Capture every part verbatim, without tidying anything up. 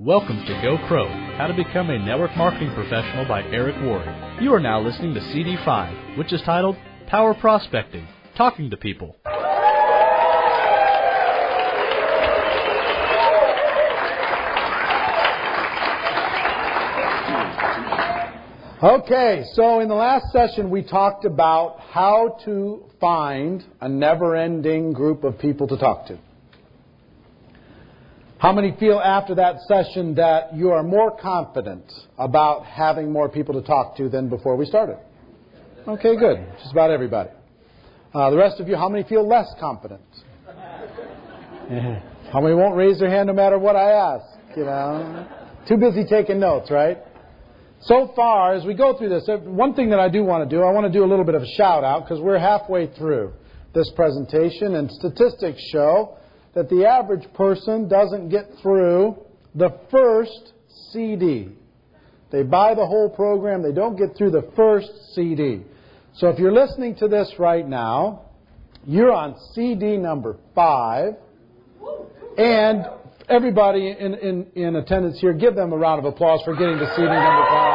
Welcome to Go Pro, How to Become a Network Marketing Professional by Eric Worre. You are now listening to C D five, which is titled Power Prospecting, Talking to People. Okay, so in the last session we talked about how to find a never-ending group of people to talk to. How many feel after that session that you are more confident about having more people to talk to than before we started? Okay, good. Just about everybody. Uh, the rest of you, how many feel less confident? How many won't raise their hand no matter what I ask? You know, too busy taking notes, right? So far, as we go through this, one thing that I do want to do, I want to do a little bit of a shout out because we're halfway through this presentation, and statistics show that the average person doesn't get through the first C D. They buy the whole program, they don't get through the first C D. So if you're listening to this right now, you're on C D number five, and everybody in, in, in attendance here, give them a round of applause for getting to C D number five.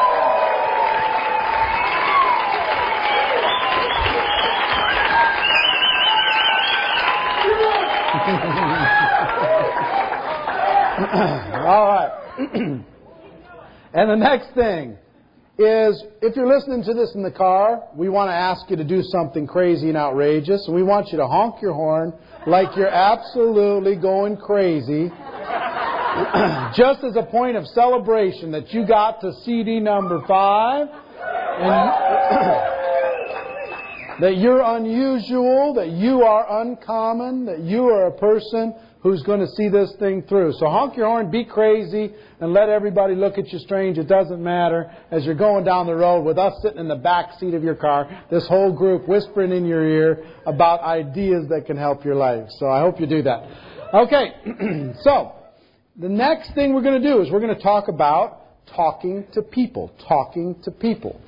All right. And the next thing is, if you're listening to this in the car, we want to ask you to do something crazy and outrageous. And we want you to honk your horn like you're absolutely going crazy. Just as a point of celebration that you got to C D number five. And that you're unusual, that you are uncommon, that you are a person who's going to see this thing through. So honk your horn, be crazy, and let everybody look at you strange. It doesn't matter. As you're going down the road with us sitting in the back seat of your car, this whole group whispering in your ear about ideas that can help your life. So I hope you do that. Okay, so the next thing we're going to do is we're going to talk about talking to people. Talking to people.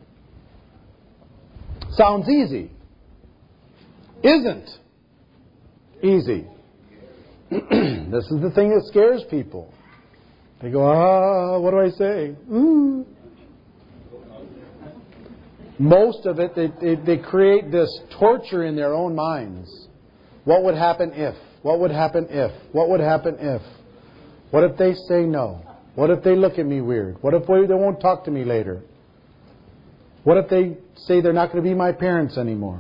Sounds easy. Isn't easy. This is the thing that scares people. They go, ah, what do I say? Ooh. Most of it, they, they, they create this torture in their own minds. What would happen if? What would happen if? What would happen if? What if they say no? What if they look at me weird? What if they won't talk to me later? What if they say they're not going to be my parents anymore?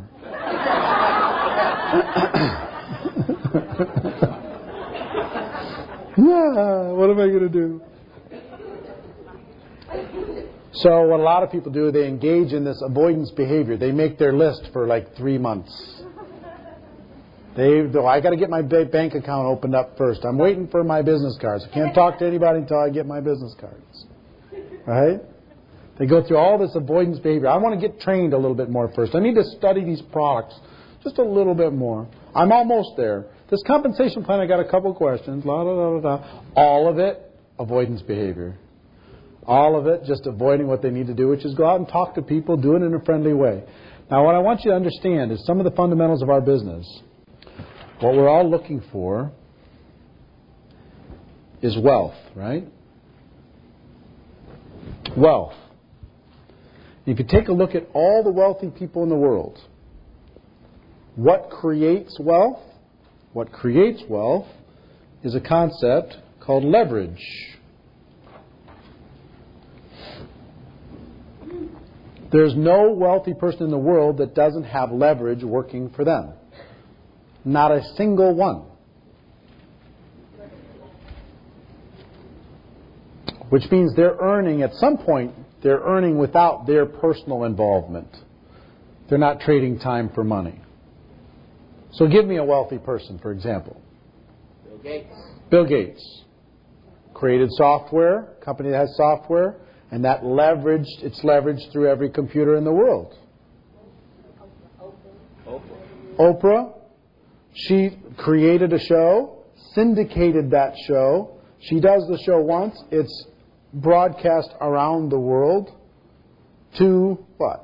Yeah, what am I going to do? So what a lot of people do, they engage in this avoidance behavior. They make their list for like three months. They, though, I got to get my bank account opened up first. I'm waiting for my business cards. I can't talk to anybody until I get my business cards. Right? They go through all this avoidance behavior. I want to get trained a little bit more first. I need to study these products just a little bit more. I'm almost there. This compensation plan, I got a couple questions. La, la, la, la, la. All of it, avoidance behavior. All of it, just avoiding what they need to do, which is go out and talk to people, do it in a friendly way. Now, what I want you to understand is some of the fundamentals of our business. What we're all looking for is wealth, right? Wealth. If you take a look at all the wealthy people in the world, what creates wealth? What creates wealth is a concept called leverage. There's no wealthy person in the world that doesn't have leverage working for them. Not a single one. Which means they're earning, at some point, they're earning without their personal involvement. They're not trading time for money. So give me a wealthy person, for example. Bill Gates. Bill Gates. Created software, company that has software, and that leveraged, it's leveraged through every computer in the world. Oprah. Oprah. She created a show, syndicated that show. She does the show once. It's broadcast around the world to what?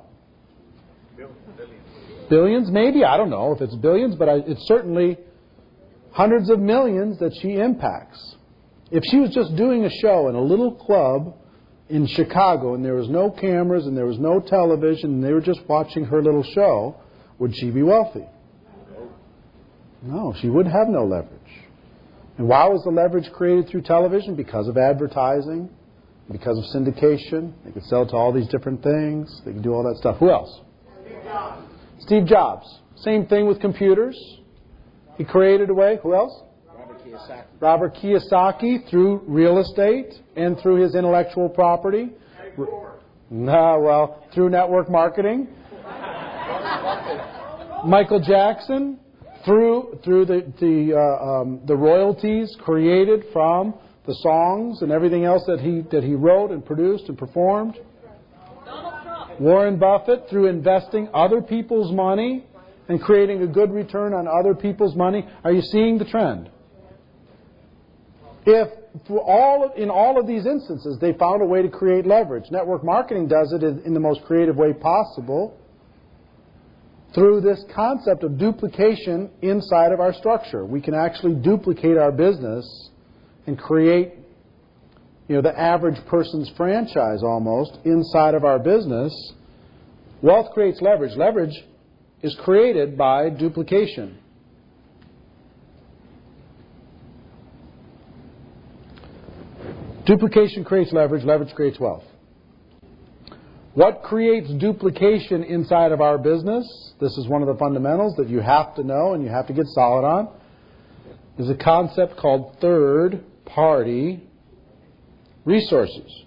Billions, maybe. I don't know if it's billions, but I, it's certainly hundreds of millions that she impacts. If she was just doing a show in a little club in Chicago and there was no cameras and there was no television and they were just watching her little show, would she be wealthy? No, she would have no leverage. And why was the leverage created through television? Because of advertising, because of syndication. They could sell to all these different things. They could do all that stuff. Who else? Steve Jobs. Steve Jobs. Same thing with computers. He created a way. Who else? Robert Kiyosaki. Robert Kiyosaki through real estate and through his intellectual property. No, well, through network marketing. Michael Jackson through through the the uh, um, the royalties created from the songs and everything else that he that he wrote and produced and performed. Warren Buffett through investing other people's money and creating a good return on other people's money. Are you seeing the trend? If for all of, in all of these instances they found a way to create leverage. Network marketing does it in, in the most creative way possible through this concept of duplication inside of our structure. We can actually duplicate our business and create, you know, the average person's franchise almost inside of our business. Wealth creates leverage. Leverage is created by duplication. Duplication creates leverage. Leverage creates wealth. What creates duplication inside of our business? This is one of the fundamentals that you have to know and you have to get solid on. Is a concept called third-party resources.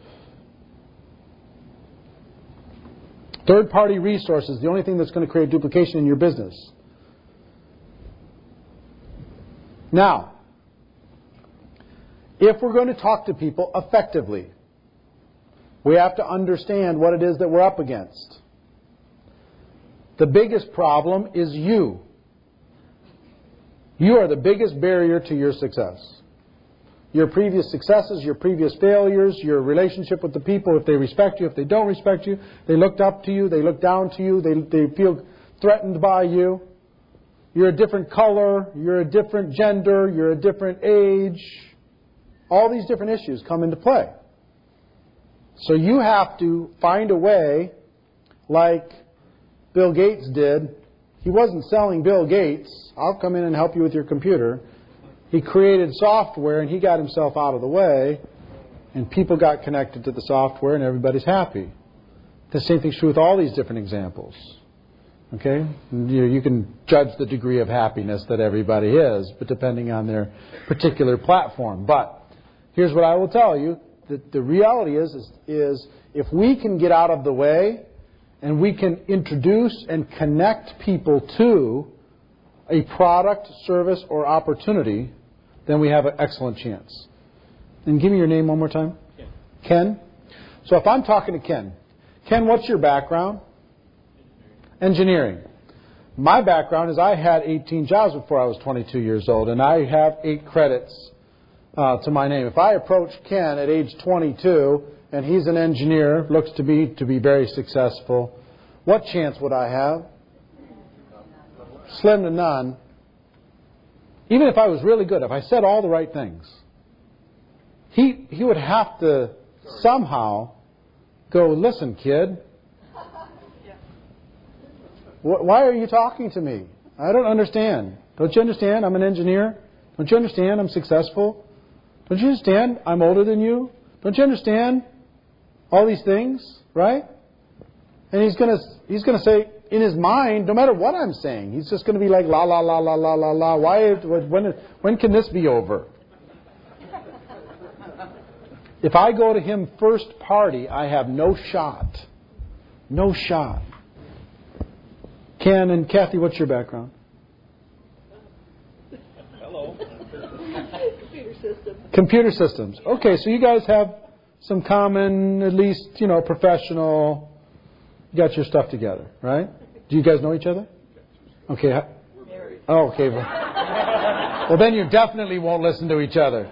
Third-party resources, the only thing that's going to create duplication in your business. Now, if we're going to talk to people effectively, we have to understand what it is that we're up against. The biggest problem is you. You are the biggest barrier to your success. Your previous successes, your previous failures, your relationship with the people, if they respect you, if they don't respect you, they looked up to you, they look down to you, they, they feel threatened by you. You're a different color, you're a different gender, you're a different age. All these different issues come into play. So you have to find a way, like Bill Gates did. He wasn't selling Bill Gates. I'll come in and help you with your computer. He created software and he got himself out of the way, and people got connected to the software and everybody's happy. The same thing's true with all these different examples. Okay? You, you can judge the degree of happiness that everybody is, but depending on their particular platform. But here's what I will tell you. The, the reality is, is, is if we can get out of the way and we can introduce and connect people to a product, service, or opportunity, then we have an excellent chance. And give me your name one more time. Ken. Ken? So if I'm talking to Ken, Ken, what's your background? Engineering. Engineering. My background is I had eighteen jobs before I was twenty-two years old, and I have eight credits uh, to my name. If I approach Ken at age twenty-two, and he's an engineer, looks to be to be very successful, what chance would I have? Slim to none. Even if I was really good, if I said all the right things, he he would have to somehow go, listen, kid, wh- why are you talking to me? I don't understand. Don't you understand I'm an engineer? Don't you understand I'm successful? Don't you understand I'm older than you? Don't you understand all these things, right? And he's gonna he's gonna say, in his mind, no matter what I'm saying, he's just going to be like, la, la, la, la, la, la, la. Why, when, when can this be over? If I go to him first party, I have no shot. No shot. Ken and Kathy, what's your background? Hello. Computer systems. Computer systems. Okay, so you guys have some common, at least, you know, professional, you got your stuff together, right? Do you guys know each other? Okay. We're married. Oh, okay. Well, then you definitely won't listen to each other.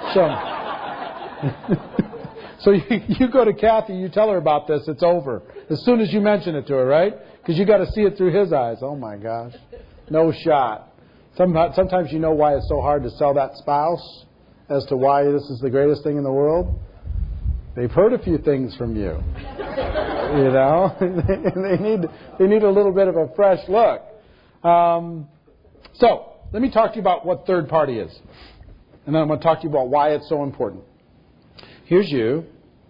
So, so you, you go to Kathy, you tell her about this, it's over. As soon as you mention it to her, right? Because you got to see it through his eyes. Oh, my gosh. No shot. Sometimes you know why it's so hard to sell that spouse as to why this is the greatest thing in the world? They've heard a few things from you. You know? they need they need a little bit of a fresh look. Um, so, let me talk to you about what third party is. And then I'm going to talk to you about why it's so important. Here's you.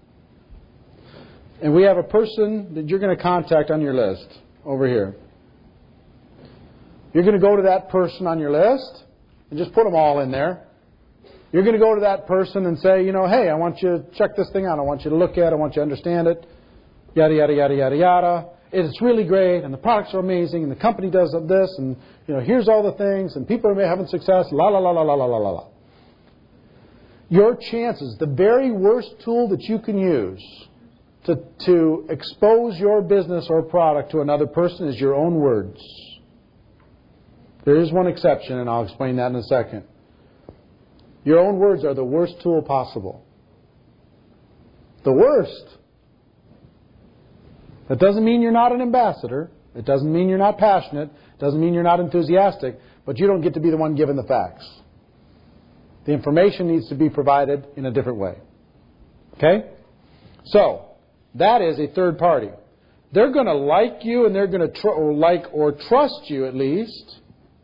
And we have a person that you're going to contact on your list over here. You're going to go to that person on your list and just put them all in there. You're going to go to that person and say, you know, hey, I want you to check this thing out. I want you to look at it. I want you to understand it. Yada, yada, yada, yada, yada. It's really great, and the products are amazing, and the company does this, and, you know, here's all the things, and people are having success, la, la, la, la, la, la, la, la. Your chances, the very worst tool that you can use to, to expose your business or product to another person is your own words. There is one exception, and I'll explain that in a second. Your own words are the worst tool possible. The worst. That doesn't mean you're not an ambassador. It doesn't mean you're not passionate. It doesn't mean you're not enthusiastic. But you don't get to be the one given the facts. The information needs to be provided in a different way. Okay? So, that is a third party. They're going to like you, and they're going to tr- or like or trust you at least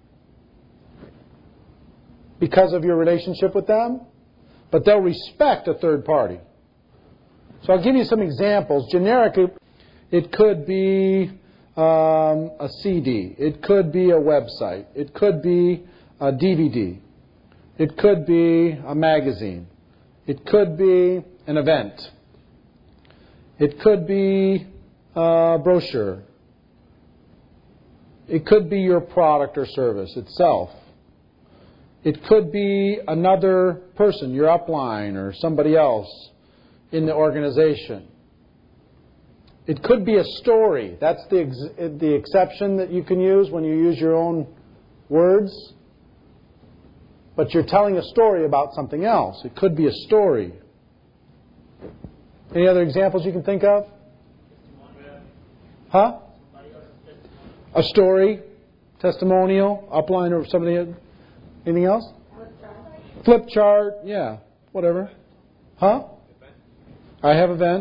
because of your relationship with them. But they'll respect a third party. So I'll give you some examples. Generically, it could be um, a C D. It could be a website. It could be a D V D. It could be a magazine. It could be an event. It could be a brochure. It could be your product or service itself. It could be another person, your upline or somebody else in the organization. It could be a story. That's the ex- the exception that you can use when you use your own words. But you're telling a story about something else. It could be a story. Any other examples you can think of? Huh? A story, testimonial, upline, or somebody. Anything else? Flip chart, yeah, whatever. Huh? I have event.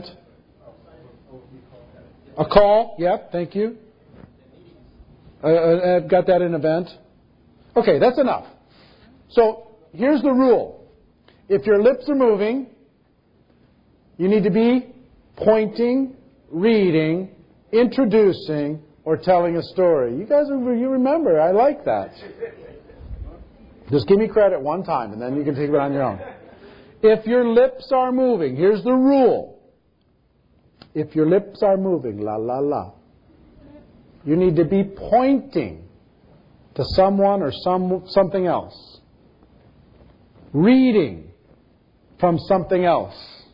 A call, yep, thank you. Uh, I've got that in event. Okay, that's enough. So, here's the rule. If your lips are moving, you need to be pointing, reading, introducing, or telling a story. You guys, you remember, I like that. Just give me credit one time, and then you can take it on your own. If your lips are moving, here's the rule. If your lips are moving, la, la, la, you need to be pointing to someone or some something else. Reading from something else.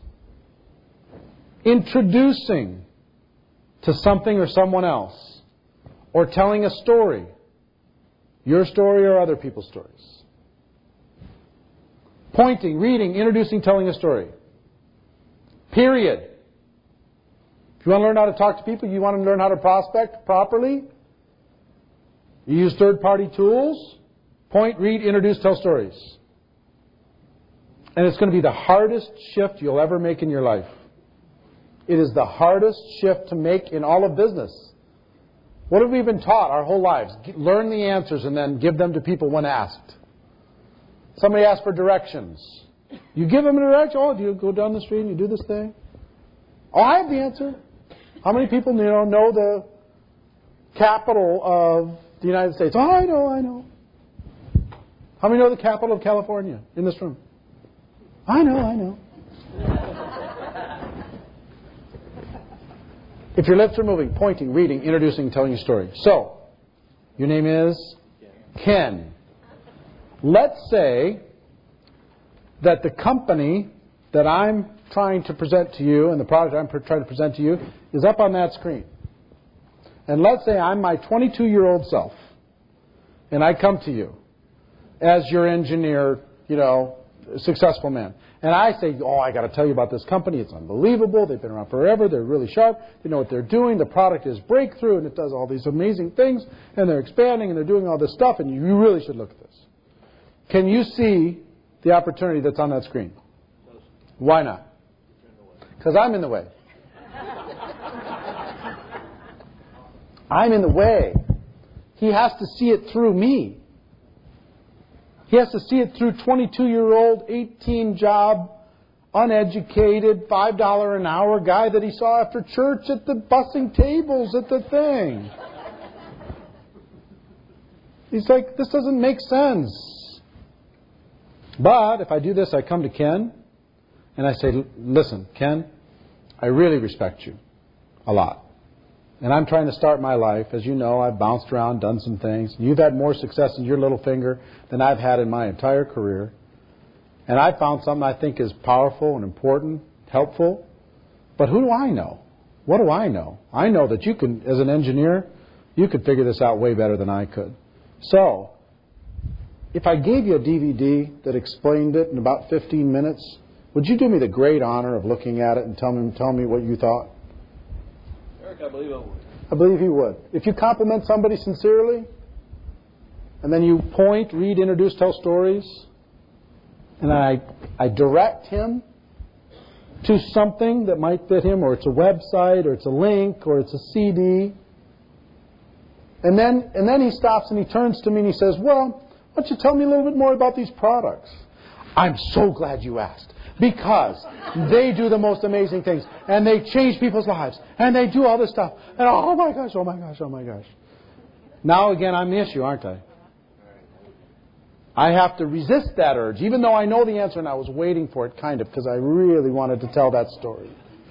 Introducing to something or someone else. Or telling a story. Your story or other people's stories. Pointing, reading, introducing, telling a story. Period. If you want to learn how to talk to people, you want to learn how to prospect properly, you use third-party tools. Point, read, introduce, tell stories. And it's going to be the hardest shift you'll ever make in your life. It is the hardest shift to make in all of business. What have we been taught our whole lives? Learn the answers and then give them to people when asked. Somebody asks for directions. You give them a direction. Oh, do you go down the street and you do this thing? Oh, I have the answer. How many people you know know the capital of the United States? Oh, I know, I know. How many know the capital of California in this room? I know, I know. If your lips are moving, pointing, reading, introducing, telling a story. So, your name is Ken. Let's say that the company that I'm trying to present to you and the product I'm trying to present to you is up on that screen. And let's say I'm my twenty-two-year-old self and I come to you as your engineer, you know, successful man. And I say, oh, I got to tell you about this company. It's unbelievable. They've been around forever. They're really sharp. They know what they're doing. The product is breakthrough, and it does all these amazing things. And they're expanding, and they're doing all this stuff, and you really should look at this. Can you see the opportunity that's on that screen? Why not? Because I'm in the way. I'm in the way. He has to see it through me. He has to see it through twenty-two-year-old, eighteen-job, uneducated, five dollars an hour guy that he saw after church at the bussing tables at the thing. He's like, this doesn't make sense. But if I do this, I come to Ken and I say, listen, Ken, I really respect you a lot. And I'm trying to start my life. As you know, I've bounced around, done some things. You've had more success in your little finger than I've had in my entire career. And I found something I think is powerful and important, helpful. But who do I know? What do I know? I know that you can, as an engineer, you could figure this out way better than I could. So, if I gave you a D V D that explained it in about fifteen minutes, would you do me the great honor of looking at it and tell me, tell me what you thought? Eric, I believe I would. I believe you would. If you compliment somebody sincerely, and then you point, read, introduce, tell stories, and I, I direct him to something that might fit him, or it's a website, or it's a link, or it's a C D, and then and then he stops and he turns to me and he says, well, why don't you tell me a little bit more about these products? I'm so glad you asked. Because they do the most amazing things. And they change people's lives. And they do all this stuff. And oh my gosh, oh my gosh, oh my gosh. Now again, I'm the issue, aren't I? I have to resist that urge. Even though I know the answer and I was waiting for it, kind of, because I really wanted to tell that story.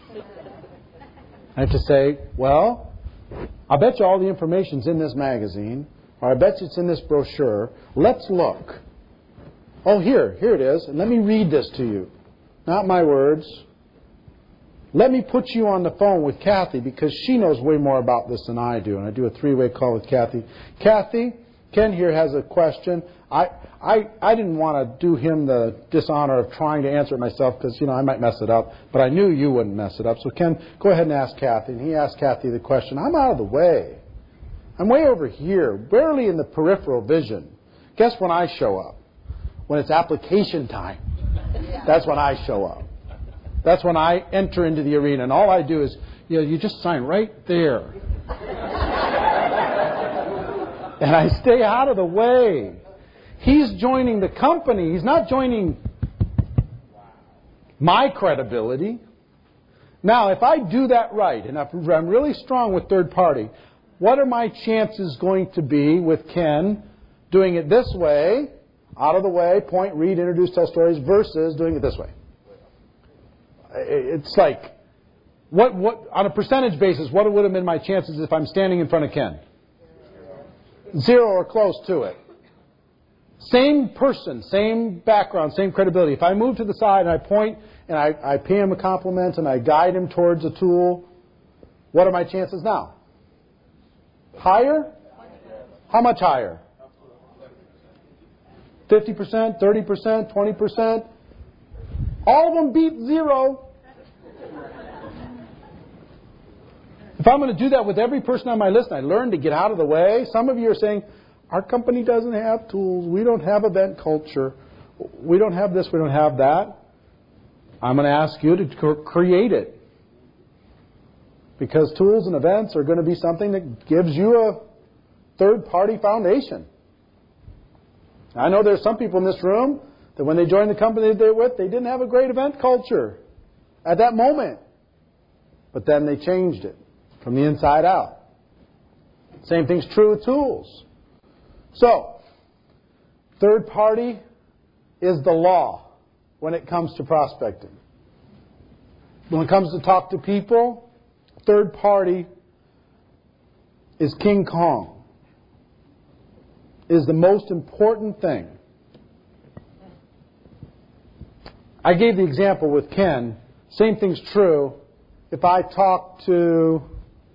I have to say, well, I bet you all the information's in this magazine. Or I bet you it's in this brochure. Let's look. Oh, here, here it is. And let me read this to you. Not my words. Let me put you on the phone with Kathy because she knows way more about this than I do. And I do a three-way call with Kathy. Kathy, Ken here has a question. I I, I didn't want to do him the dishonor of trying to answer it myself because, you know, I might mess it up. But I knew you wouldn't mess it up. So Ken, go ahead and ask Kathy. And he asked Kathy the question. I'm out of the way. I'm way over here, barely in the peripheral vision. Guess when I show up? When it's application time. That's when I show up. That's when I enter into the arena. And all I do is, you know, you just sign right there. And I stay out of the way. He's joining the company. He's not joining my credibility. Now, if I do that right, and if I'm really strong with third party, what are my chances going to be with Ken doing it this way, out of the way, point, read, introduce, tell stories, versus doing it this way? It's like, what, what, on a percentage basis, what would have been my chances if I'm standing in front of Ken? Zero or close to it. Same person, same background, same credibility. If I move to the side and I point and I, I pay him a compliment and I guide him towards a tool, what are my chances now? Higher? How much higher? fifty percent, thirty percent, twenty percent? All of them beat zero. If I'm going to do that with every person on my list and I learn to get out of the way, some of you are saying, our company doesn't have tools. We don't have event culture. We don't have this. We don't have that. I'm going to ask you to create it. Because tools and events are going to be something that gives you a third-party foundation. I know there's some people in this room that when they joined the company they're with, they didn't have a great event culture at that moment. But then they changed it from the inside out. Same thing's true with tools. So, third party is the law when it comes to prospecting. When it comes to talk to people, third party is King Kong. Is the most important thing. I gave the example with Ken. Same thing's true if I talk to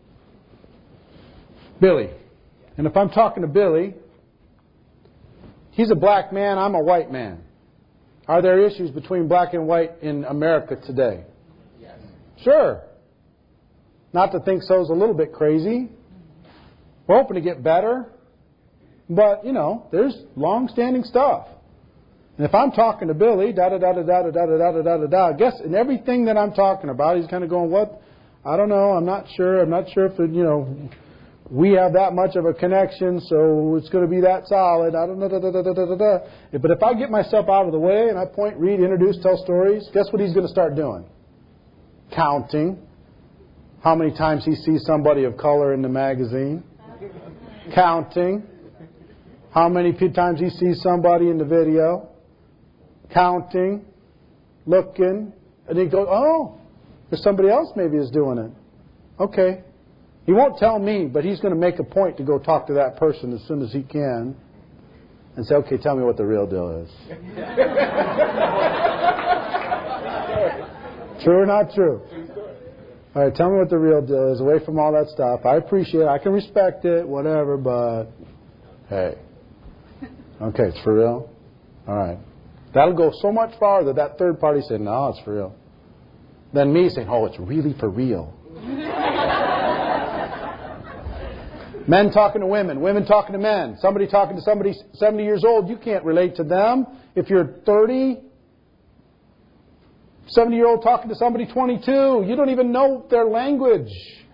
Billy. And if I'm talking to Billy, he's a black man, I'm a white man. Are there issues between black and white in America today? Yes. Sure. Not to think so is a little bit crazy. We're hoping to get better. But, you know, there's long-standing stuff. And if I'm talking to Billy, da da da da da da da da da da da da, guess in everything that I'm talking about, he's kind of going, what? I don't know. I'm not sure. I'm not sure if it, you know, we have that much of a connection, so it's going to be that solid. I don't know. Da, da, da, da, da, da. But if I get myself out of the way and I point, read, introduce, tell stories, guess what he's going to start doing? Counting. How many times he sees somebody of color in the magazine? Counting. How many times he sees somebody in the video? Counting. Looking. And he goes, oh, there's somebody else maybe is doing it. Okay. He won't tell me, but he's going to make a point to go talk to that person as soon as he can and say, okay, tell me what the real deal is. True or not true? All right, tell me what the real deal is, away from all that stuff. I appreciate it. I can respect it, whatever, but hey. Okay, it's for real? All right. That'll go so much farther, that third party saying, no, it's for real. Than me saying, oh, it's really for real. Men talking to women, women talking to men, somebody talking to somebody seventy years old, you can't relate to them. If you're thirty, seventy-year-old talking to somebody twenty-two, you don't even know their language.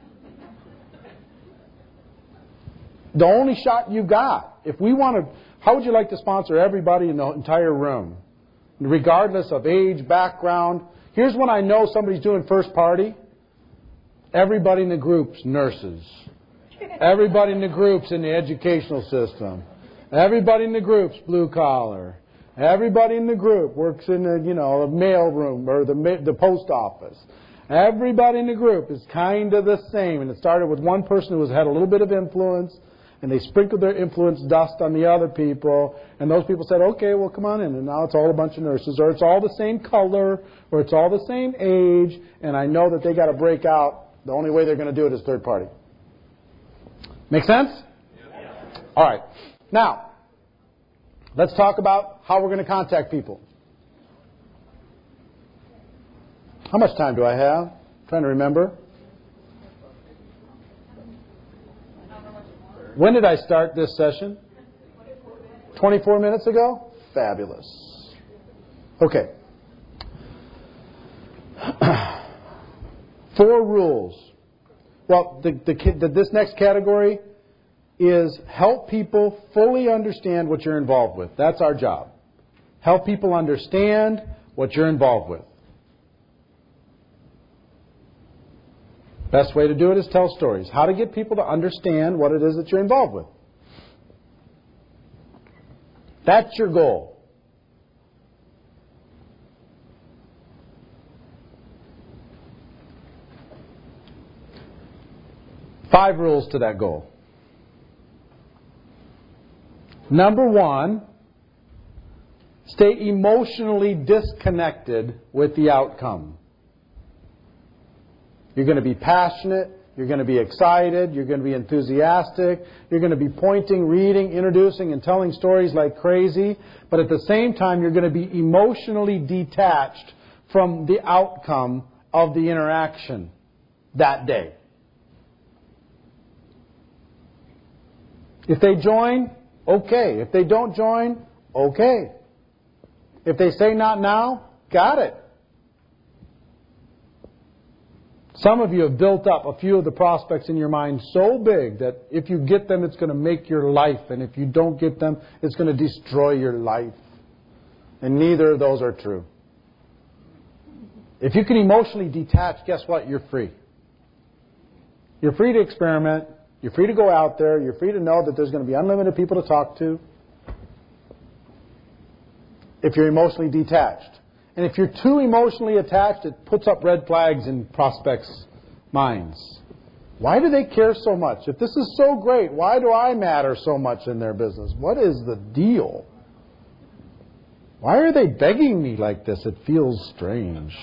The only shot you got. If we want to, how would you like to sponsor everybody in the entire room? Regardless of age, background. Here's when I know somebody's doing first party. Everybody in the group's nurses. Everybody in the group's in the educational system. Everybody in the group's blue collar. Everybody in the group works in the, you know, the mail room or the the post office. Everybody in the group is kind of the same. And it started with one person who has had a little bit of influence, and they sprinkled their influence dust on the other people. And those people said, okay, well, come on in. And now it's all a bunch of nurses, or it's all the same color, or it's all the same age. And I know that they got to break out. The only way they're going to do it is third party. Make sense? Yeah. All right. Now, let's talk about how we're going to contact people. How much time do I have? I'm trying to remember. When did I start this session? twenty-four minutes ago? Fabulous. Okay. Four rules. Well, the, the, the, this next category is help people fully understand what you're involved with. That's our job. Help people understand what you're involved with. Best way to do it is tell stories. How to get people to understand what it is that you're involved with. That's your goal. Five rules to that goal. Number one, stay emotionally disconnected with the outcome. You're going to be passionate. You're going to be excited. You're going to be enthusiastic. You're going to be pointing, reading, introducing, and telling stories like crazy. But at the same time, you're going to be emotionally detached from the outcome of the interaction that day. If they join, okay. If they don't join, okay. If they say not now, got it. Some of you have built up a few of the prospects in your mind so big that if you get them, it's going to make your life. And if you don't get them, it's going to destroy your life. And neither of those are true. If you can emotionally detach, guess what? You're free. You're free to experiment. You're free to go out there. You're free to know that there's going to be unlimited people to talk to. If you're emotionally detached. And if you're too emotionally attached, it puts up red flags in prospects' minds. Why do they care so much? If this is so great, why do I matter so much in their business? What is the deal? Why are they begging me like this? It feels strange.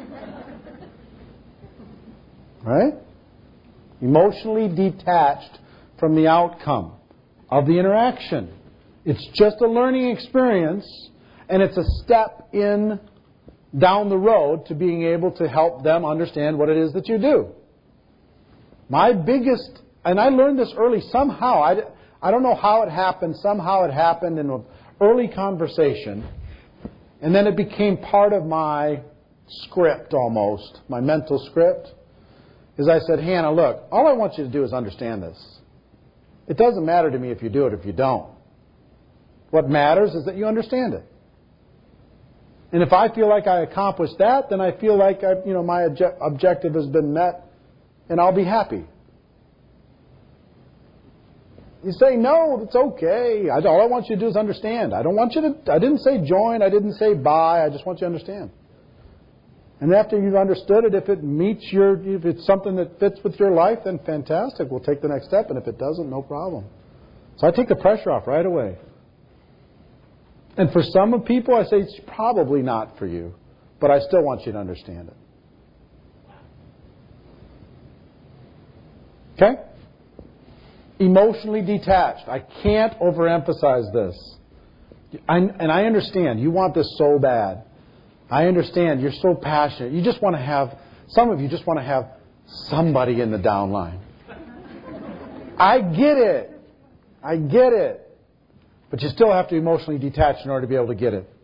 Right? Emotionally detached from the outcome of the interaction. It's just a learning experience, and it's a step in down the road to being able to help them understand what it is that you do. My biggest, and I learned this early somehow, I, I don't know how it happened, somehow it happened in an early conversation. And then it became part of my script almost, my mental script, is I said, Hannah, look, all I want you to do is understand this. It doesn't matter to me if you do it or if you don't. What matters is that you understand it. And if I feel like I accomplished that, then I feel like I, you know, my obje- objective has been met, and I'll be happy. You say, no, it's okay. I, all I want you to do is understand. I don't want you to, I didn't say join, I didn't say buy, I just want you to understand. And after you've understood it, if it meets your, if it's something that fits with your life, then fantastic, we'll take the next step. And if it doesn't, no problem. So I take the pressure off right away. And for some of people, I say it's probably not for you, but I still want you to understand it. Okay? Emotionally detached. I can't overemphasize this. I, and I understand. You want this so bad. I understand. You're so passionate. You just want to have, some of you just want to have somebody in the down line. I get it. I get it. But you still have to emotionally detach in order to be able to get it.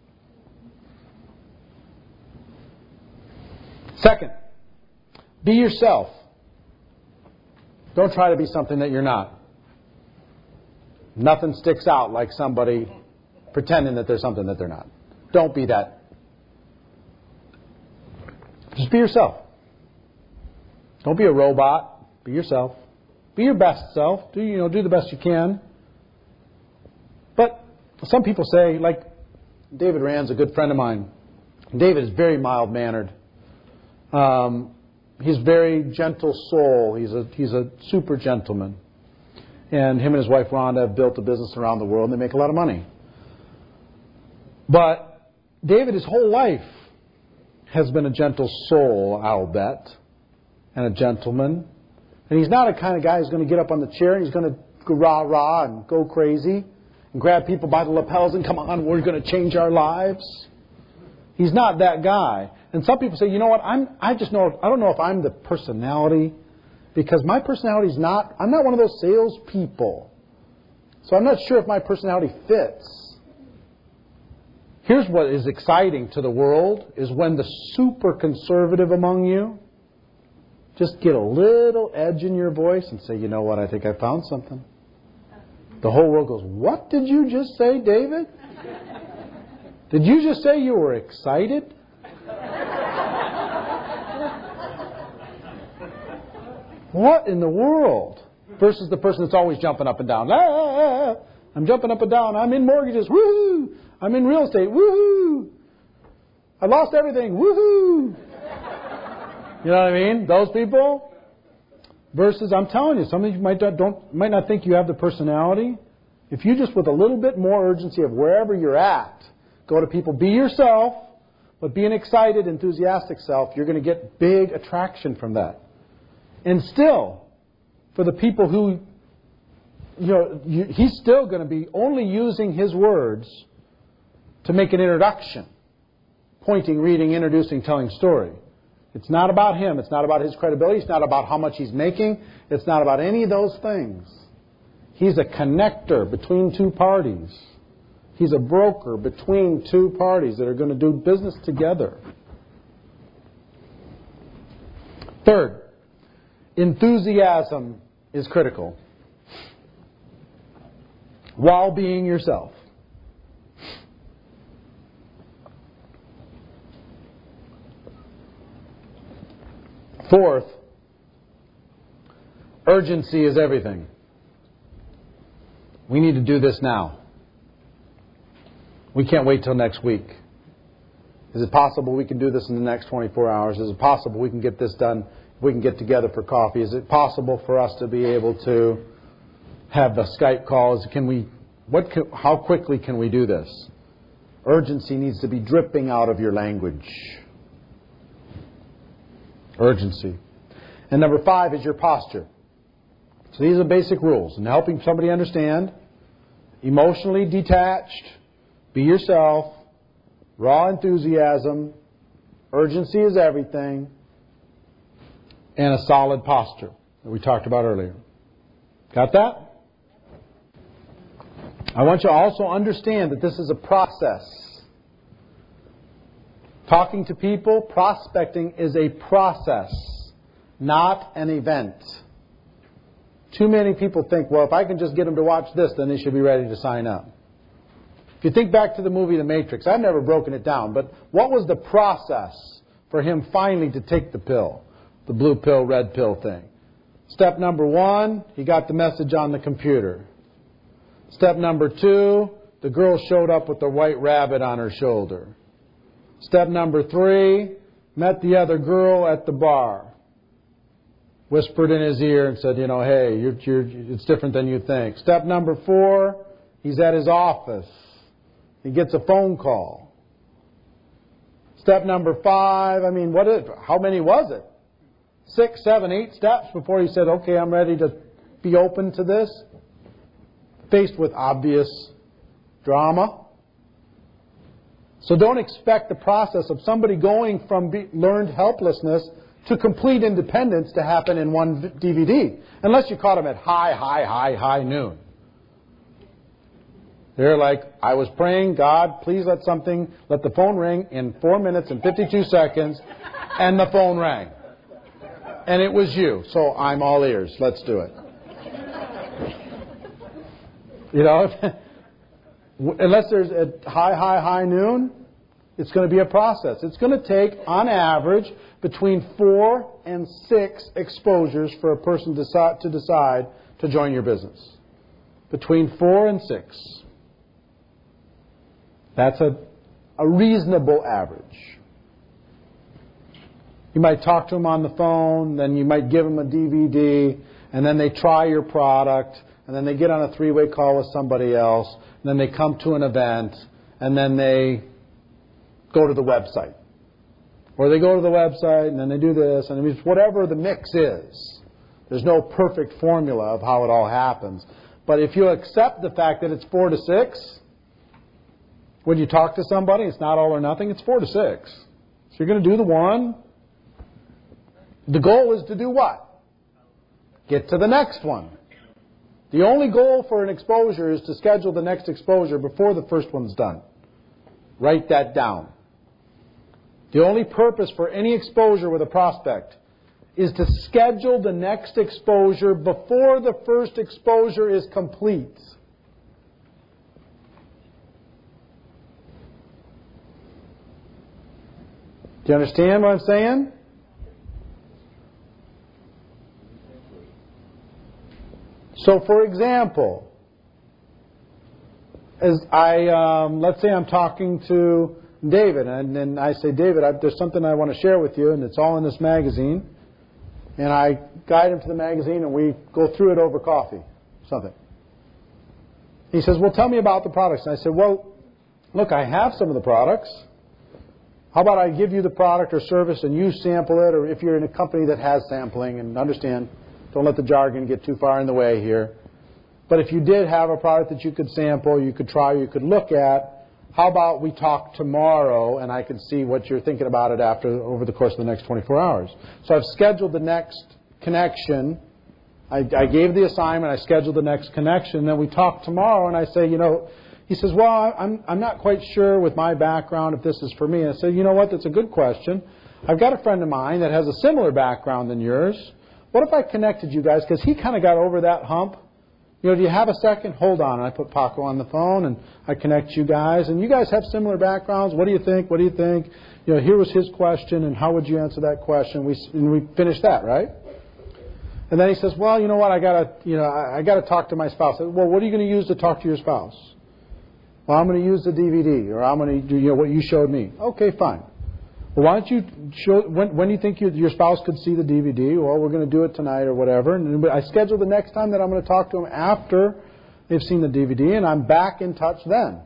Second, be yourself. Don't try to be something that you're not. Nothing sticks out like somebody pretending that there's something that they're not. Don't be that. Just be yourself. Don't be a robot. Be yourself. Be your best self. Do you know? Do the best you can. But some people say, like David Rand's a good friend of mine. David is very mild-mannered. Um, he's very gentle soul. He's a he's a super gentleman. And him and his wife Rhonda have built a business around the world, and they make a lot of money. But David, his whole life, has been a gentle soul, I'll bet, and a gentleman. And he's not a kind of guy who's going to get up on the chair and he's going to go rah-rah and go crazy and grab people by the lapels and come on, we're going to change our lives. He's not that guy. And some people say, you know what, I'm, I just know, I don't know if I'm the personality, because my personality is not, I'm not one of those salespeople. So I'm not sure if my personality fits. Here's what is exciting to the world, is when the super conservative among you just get a little edge in your voice and say, you know what, I think I found something. The whole world goes, what did you just say, David? Did you just say you were excited? What in the world? Versus the person that's always jumping up and down. Ah, ah, ah, I'm jumping up and down. I'm in mortgages. Woohoo! I'm in real estate. Woohoo! I lost everything. Woohoo! You know what I mean? Those people. Versus, I'm telling you, some of you might not, don't, might not think you have the personality. If you just, with a little bit more urgency of wherever you're at, go to people, be yourself, but be an excited, enthusiastic self, you're going to get big attraction from that. And still, for the people who, you know, you, he's still going to be only using his words to make an introduction. Pointing, reading, introducing, telling story. It's not about him. It's not about his credibility. It's not about how much he's making. It's not about any of those things. He's a connector between two parties. He's a broker between two parties that are going to do business together. Third, enthusiasm is critical while being yourself. Fourth, urgency is everything. We need to do this now. We can't wait till next week. Is it possible we can do this in the next twenty-four hours? Is it possible we can get this done? We can get together for coffee. Is it possible for us to be able to have the Skype calls? Can we? What? Can, how quickly can we do this? Urgency needs to be dripping out of your language. Urgency. And number five is your posture. So these are basic rules. And helping somebody understand, emotionally detached, be yourself, raw enthusiasm, urgency is everything, and a solid posture that we talked about earlier. Got that? I want you to also understand that this is a process. Talking to people, prospecting is a process, not an event. Too many people think, well, if I can just get them to watch this, then they should be ready to sign up. If you think back to the movie The Matrix, I've never broken it down, but what was the process for him finally to take the pill? The blue pill, red pill thing. Step number one, he got the message on the computer. Step number two, the girl showed up with the white rabbit on her shoulder. Step number three, met the other girl at the bar. Whispered in his ear and said, you know, hey, you're, you're, it's different than you think. Step number four, he's at his office. He gets a phone call. Step number five, I mean, what is, how many was it? Six, seven, eight steps before he said, okay, I'm ready to be open to this. Faced with obvious drama. So don't expect the process of somebody going from be, learned helplessness to complete independence to happen in one D V D. Unless you caught them at high, high, high, high noon. They're like, I was praying, God, please let something, let the phone ring in four minutes and fifty-two seconds, and the phone rang. And it was you, so I'm all ears. Let's do it. You know, unless there's a high, high, high noon, it's going to be a process. It's going to take, on average, between four and six exposures for a person decide, to decide to join your business. Between four and six. That's a, a reasonable average. You might talk to them on the phone, then you might give them a D V D, and then they try your product, and then they get on a three-way call with somebody else, and then they come to an event, and then they go to the website. Or they go to the website, and then they do this, and it's whatever the mix is. There's no perfect formula of how it all happens. But if you accept the fact that it's four to six, when you talk to somebody, it's not all or nothing, it's four to six. So you're going to do the one. The goal is to do what? Get to the next one. The only goal for an exposure is to schedule the next exposure before the first one's done. Write that down. The only purpose for any exposure with a prospect is to schedule the next exposure before the first exposure is complete. Do you understand what I'm saying? So, for example, as I, um, let's say I'm talking to David, and, and I say, David, I, there's something I want to share with you, and it's all in this magazine. And I guide him to the magazine, and we go through it over coffee, something. He says, well, tell me about the products. And I said, well, look, I have some of the products. How about I give you the product or service, and you sample it, or if you're in a company that has sampling, and understand, don't let the jargon get too far in the way here. But if you did have a product that you could sample, you could try, you could look at, how about we talk tomorrow and I can see what you're thinking about it after over the course of the next twenty-four hours. So I've scheduled the next connection. I, I gave the assignment. I scheduled the next connection. Then we talk tomorrow and I say, you know, he says, well, I'm, I'm not quite sure with my background if this is for me. I said, you know what, that's a good question. I've got a friend of mine that has a similar background than yours. What if I connected you guys? Because he kind of got over that hump. You know, do you have a second? Hold on. And I put Paco on the phone and I connect you guys. And you guys have similar backgrounds. What do you think? What do you think? You know, here was his question and how would you answer that question? We and we finished that, right? And then he says, well, you know what? I gotta, you know, I, I gotta talk to my spouse. I said, well, what are you going to use to talk to your spouse? Well, I'm going to use the D V D, or I'm going to do, you know, what you showed me. Okay, fine. Well, why don't you show, when, when do you think you, your spouse could see the D V D? Well, we're going to do it tonight or whatever. And I schedule the next time that I'm going to talk to them after they've seen the D V D, and I'm back in touch then.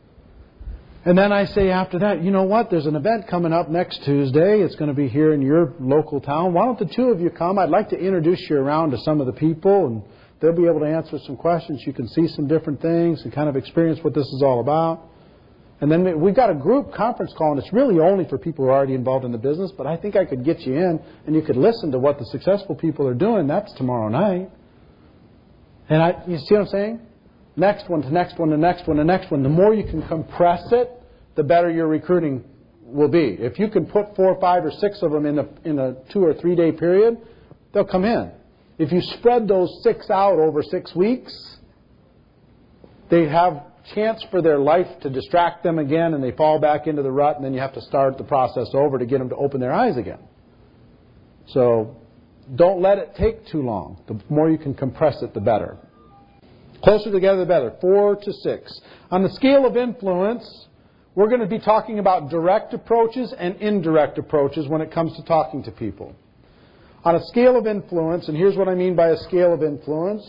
And then I say after that, you know what? There's an event coming up next Tuesday. It's going to be here in your local town. Why don't the two of you come? I'd like to introduce you around to some of the people, and they'll be able to answer some questions. You can see some different things and kind of experience what this is all about. And then we've got a group conference call, and it's really only for people who are already involved in the business, but I think I could get you in, and you could listen to what the successful people are doing. That's tomorrow night. And I, you see what I'm saying? Next one to next one to next one to next one. The more you can compress it, the better your recruiting will be. If you can put four, five, or six of them in a, in a two or three day period, they'll come in. If you spread those six out over six weeks, they have chance for their life to distract them again, and they fall back into the rut, and then you have to start the process over to get them to open their eyes again. So don't let it take too long. The more you can compress it, the better. Closer together, the better. Four to six. On the scale of influence, we're going to be talking about direct approaches and indirect approaches when it comes to talking to people. On a scale of influence, and here's what I mean by a scale of influence.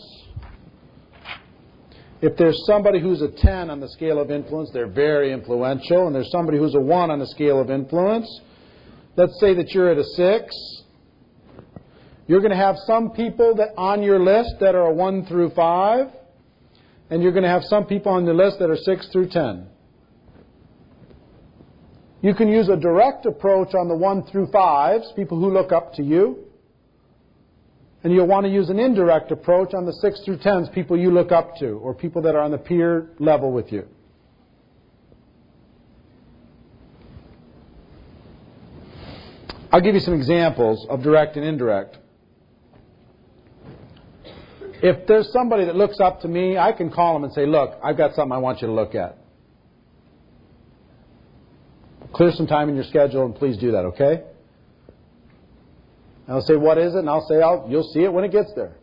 If there's somebody who's a ten on the scale of influence, they're very influential, and there's somebody who's a one on the scale of influence. Let's say that you're at a six. You're going to have some people that on your list that are a one through five, and you're going to have some people on your list that are six through ten. You can use a direct approach on the one through fives, people who look up to you. And you'll want to use an indirect approach on the six through tens, people you look up to, or people that are on the peer level with you. I'll give you some examples of direct and indirect. If there's somebody that looks up to me, I can call them and say, look, I've got something I want you to look at. Clear some time in your schedule and please do that, okay? And I'll say, what is it? And I'll say, I'll, you'll see it when it gets there.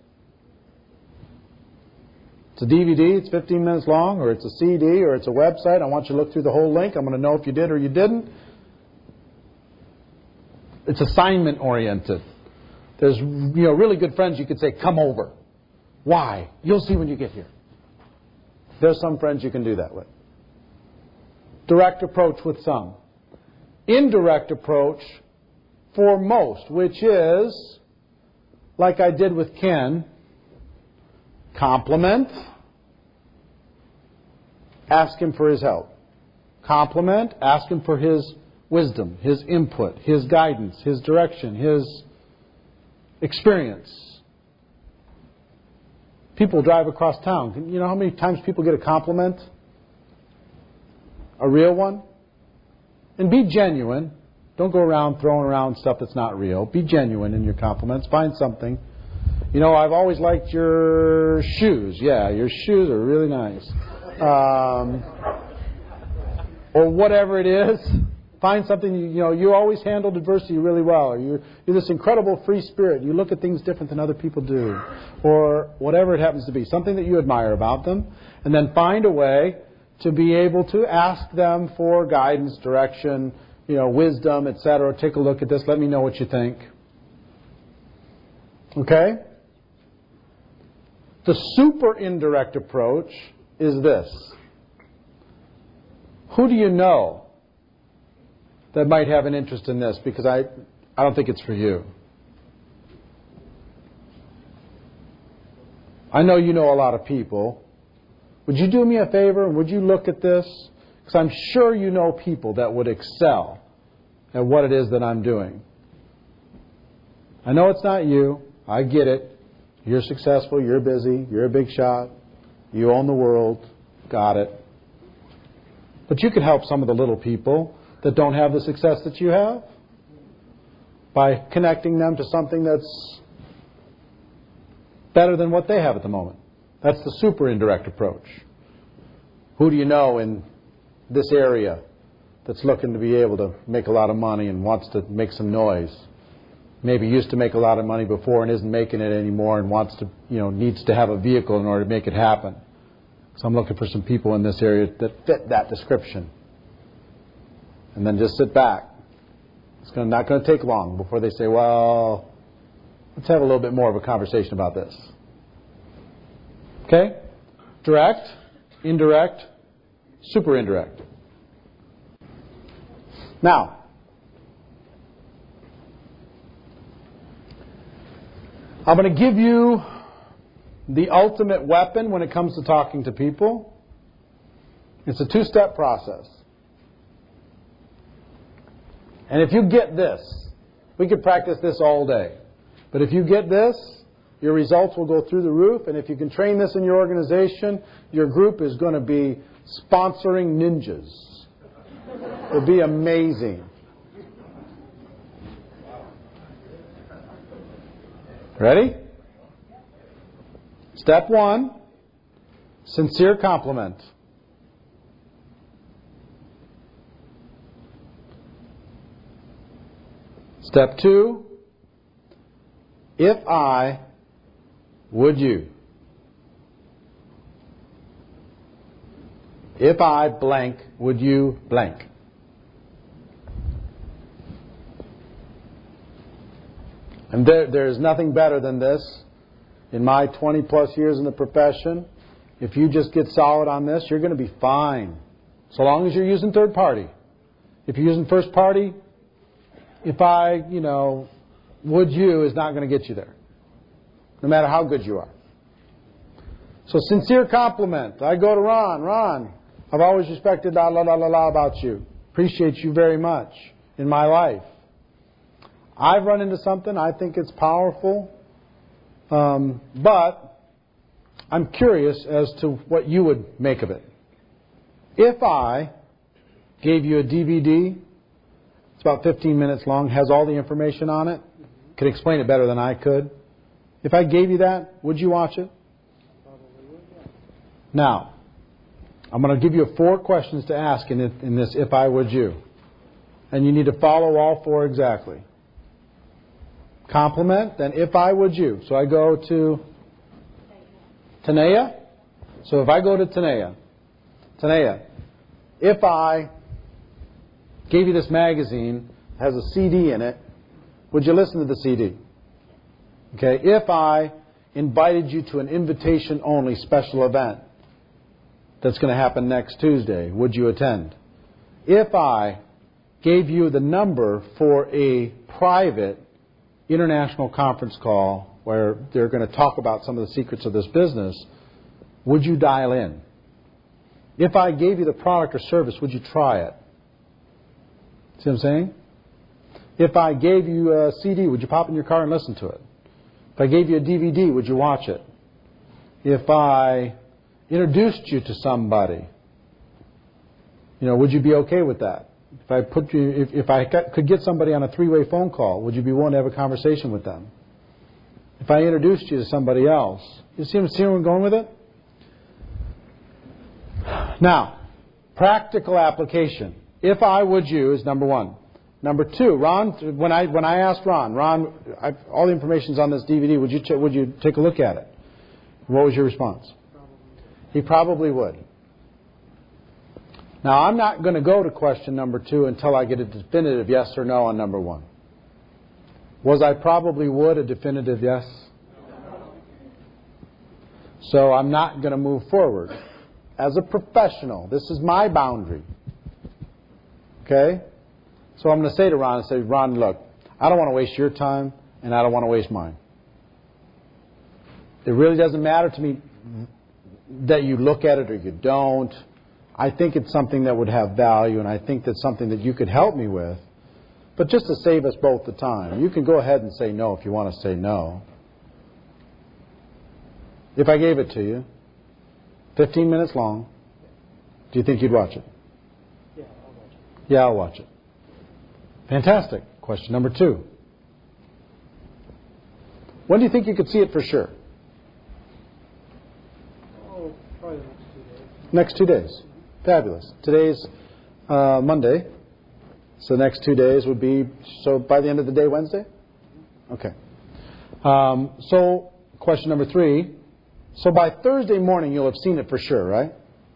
It's a D V D, it's fifteen minutes long, or it's a C D, or it's a website. I want you to look through the whole link. I'm going to know if you did or you didn't. It's assignment oriented. There's, you know, really good friends you could say, come over. Why? You'll see when you get here. There's some friends you can do that with. Direct approach with some. Indirect approach for most, which is, like I did with Ken, compliment, ask him for his help. Compliment, ask him for his wisdom, his input, his guidance, his direction, his experience. People drive across town. You know how many times people get a compliment? A real one? And be genuine. Don't go around throwing around stuff that's not real. Be genuine in your compliments. Find something. You know, I've always liked your shoes. Yeah, your shoes are really nice. Um, or whatever it is. Find something, you, you know, you always handled adversity really well. Or you're, you're this incredible free spirit. You look at things different than other people do. Or whatever it happens to be. Something that you admire about them. And then find a way to be able to ask them for guidance, direction, you know, wisdom, et cetera. Take a look at this. Let me know what you think. Okay? The super indirect approach is this. Who do you know that might have an interest in this? Because I, I don't think it's for you. I know you know a lot of people. Would you do me a favor? Would you look at this? Because I'm sure you know people that would excel at what it is that I'm doing. I know it's not you. I get it. You're successful. You're busy. You're a big shot. You own the world. Got it. But you could help some of the little people that don't have the success that you have by connecting them to something that's better than what they have at the moment. That's the super indirect approach. Who do you know in this area that's looking to be able to make a lot of money and wants to make some noise? Maybe used to make a lot of money before and isn't making it anymore and wants to, you know, needs to have a vehicle in order to make it happen. So I'm looking for some people in this area that fit that description. And then just sit back. It's gonna, not going to take long before they say, well, let's have a little bit more of a conversation about this. Okay? Direct, indirect, super indirect. Now, I'm going to give you the ultimate weapon when it comes to talking to people. It's a two-step process. And if you get this, we could practice this all day. But if you get this, your results will go through the roof. And if you can train this in your organization, your group is going to be sponsoring ninjas. It'll be amazing. Ready? Step one, sincere compliment. Step two, if I, would you? If I blank, would you blank? And there, there is nothing better than this. In my twenty plus years in the profession, if you just get solid on this, you're going to be fine. So long as you're using third party. If you're using first party, if I, you know, would you is not going to get you there. No matter how good you are. So sincere compliment. I go to Ron. Ron, I've always respected la la la la la about you. Appreciate you very much in my life. I've run into something. I think it's powerful. Um, but I'm curious as to what you would make of it. If I gave you a D V D, it's about fifteen minutes long, has all the information on it, could explain it better than I could. If I gave you that, would you watch it? Probably would, yeah. Now, I'm going to give you four questions to ask in, it, in this if I would you. And you need to follow all four exactly. Compliment, then if I would you. So I go to Tanea. So if I go to Tanea, Tanea, if I gave you this magazine, has a C D in it, would you listen to the C D? Okay, if I invited you to an invitation-only special event that's going to happen next Tuesday, would you attend? If I gave you the number for a private international conference call where they're going to talk about some of the secrets of this business, would you dial in? If I gave you the product or service, would you try it? See what I'm saying? If I gave you a C D, would you pop in your car and listen to it? If I gave you a D V D, would you watch it? If I introduced you to somebody, you know, would you be okay with that? If I put you, if, if I could get somebody on a three-way phone call, would you be willing to have a conversation with them? If I introduced you to somebody else, you see, see where I'm going with it? Now, practical application. If I would you is number one. Number two, Ron. When I when I asked Ron, Ron, I, all the information's on this D V D. Would you ch- would you take a look at it? What was your response? Probably. He probably would. Now, I'm not going to go to question number two until I get a definitive yes or no on number one. Was I probably would a definitive yes? So I'm not going to move forward. As a professional, this is my boundary. Okay? So I'm going to say to Ron, I say, Ron, look, I don't want to waste your time, and I don't want to waste mine. It really doesn't matter to me that you look at it or you don't. I think it's something that would have value, and I think that's something that you could help me with. But just to save us both the time, you can go ahead and say no if you want to say no. If I gave it to you, fifteen minutes long, do you think you'd watch it? Yeah, I'll watch it. Yeah, I'll watch it. Fantastic. Question number two. When do you think you could see it for sure? Oh, probably the next two days. Next two days. Fabulous. Today's uh, Monday. So the next two days would be, so by the end of the day, Wednesday? Okay. Um, so question number three. So by Thursday morning, you'll have seen it for sure, right?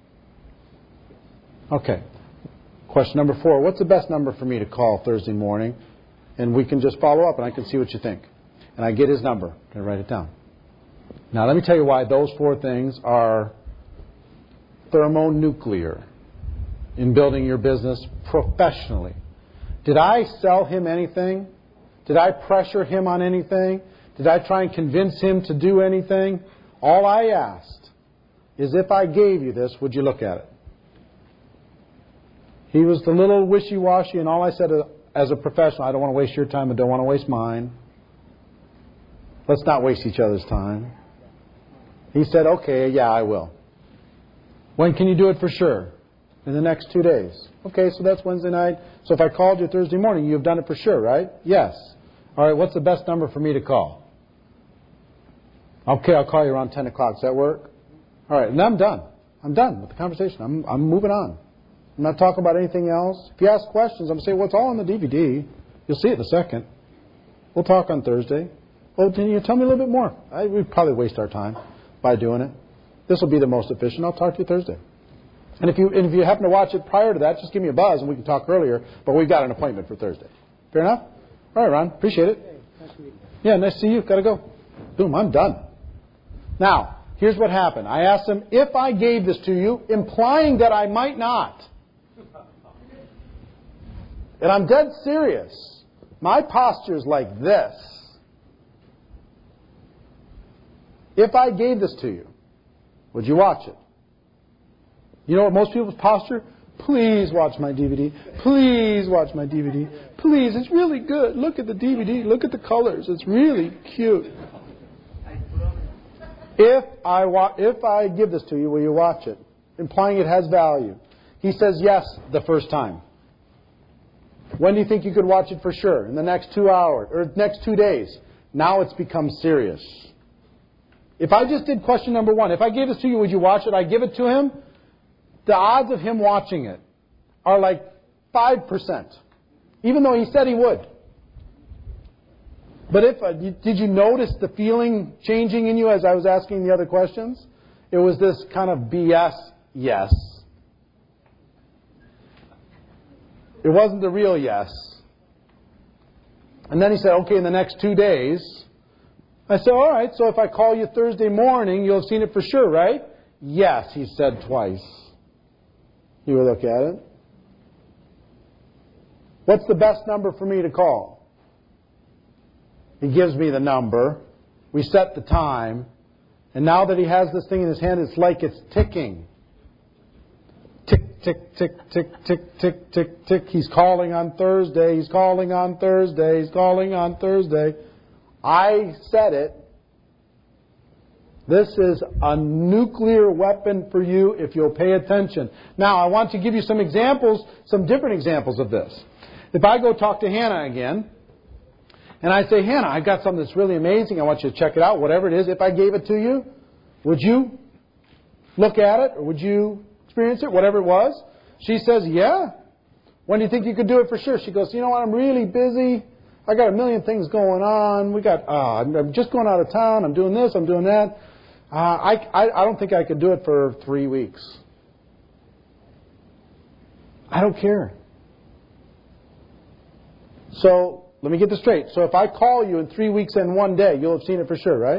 Okay. Question number four. What's the best number for me to call Thursday morning? And we can just follow up and I can see what you think. And I get his number. Can I write it down? Now let me tell you why those four things are thermonuclear in building your business professionally. Did I sell him anything? Did I pressure him on anything? Did I try and convince him to do anything? All I asked is if I gave you this, would you look at it? He was the little wishy-washy, and all I said as a professional, I don't want to waste your time, I don't want to waste mine. Let's not waste each other's time. He said, okay, yeah, I will. When can you do it for sure? In the next two days. Okay, so that's Wednesday night. So if I called you Thursday morning, you've done it for sure, right? Yes. All right, what's the best number for me to call? Okay, I'll call you around ten o'clock. Does that work? All right, and I'm done. I'm done with the conversation. I'm, I'm moving on. I'm not talking about anything else. If you ask questions, I'm going to say, well, it's all on the D V D. You'll see it in a second. We'll talk on Thursday. Well, can you tell me a little bit more? I, we'd probably waste our time by doing it. This will be the most efficient. I'll talk to you Thursday. And if you and if you happen to watch it prior to that, just give me a buzz and we can talk earlier. But we've got an appointment for Thursday. Fair enough? All right, Ron. Appreciate it. Hey, nice to meet you. Yeah, nice to see you. Got to go. Boom, I'm done. Now, here's what happened. I asked him if I gave this to you, implying that I might not. And I'm dead serious. My posture is like this. If I gave this to you, would you watch it? You know what most people's posture? Please watch my D V D. Please watch my D V D. Please, it's really good. Look at the D V D. Look at the colors. It's really cute. If I wa- if I give this to you, will you watch it? Implying it has value. He says yes the first time. When do you think you could watch it for sure? In the next two hours or next two days. Now it's become serious. If I just did question number one, if I gave this to you, would you watch it? I give it to him. The odds of him watching it are like five percent. Even though he said he would. But if uh, did you notice the feeling changing in you as I was asking the other questions? It was this kind of B S yes. It wasn't the real yes. And then he said, okay, in the next two days. I said, all right, so if I call you Thursday morning, you'll have seen it for sure, right? Yes, he said twice. You will look at it. What's the best number for me to call? He gives me the number. We set the time. And now that he has this thing in his hand, it's like it's ticking. Tick, tick, tick, tick, tick, tick, tick, tick. He's calling on Thursday. He's calling on Thursday. He's calling on Thursday. I said it. This is a nuclear weapon for you if you'll pay attention. Now, I want to give you some examples, some different examples of this. If I go talk to Hannah again, and I say, Hannah, I've got something that's really amazing. I want you to check it out, whatever it is. If I gave it to you, would you look at it, or would you experience it, whatever it was? She says, yeah. When do you think you could do it for sure? She goes, you know what, I'm really busy. I got a million things going on. We got. Uh, I'm, I'm just going out of town. I'm doing this. I'm doing that. Uh, I, I I don't think I could do it for three weeks. I don't care. So let me get this straight. So if I call you in three weeks and one day, you'll have seen it for sure, right?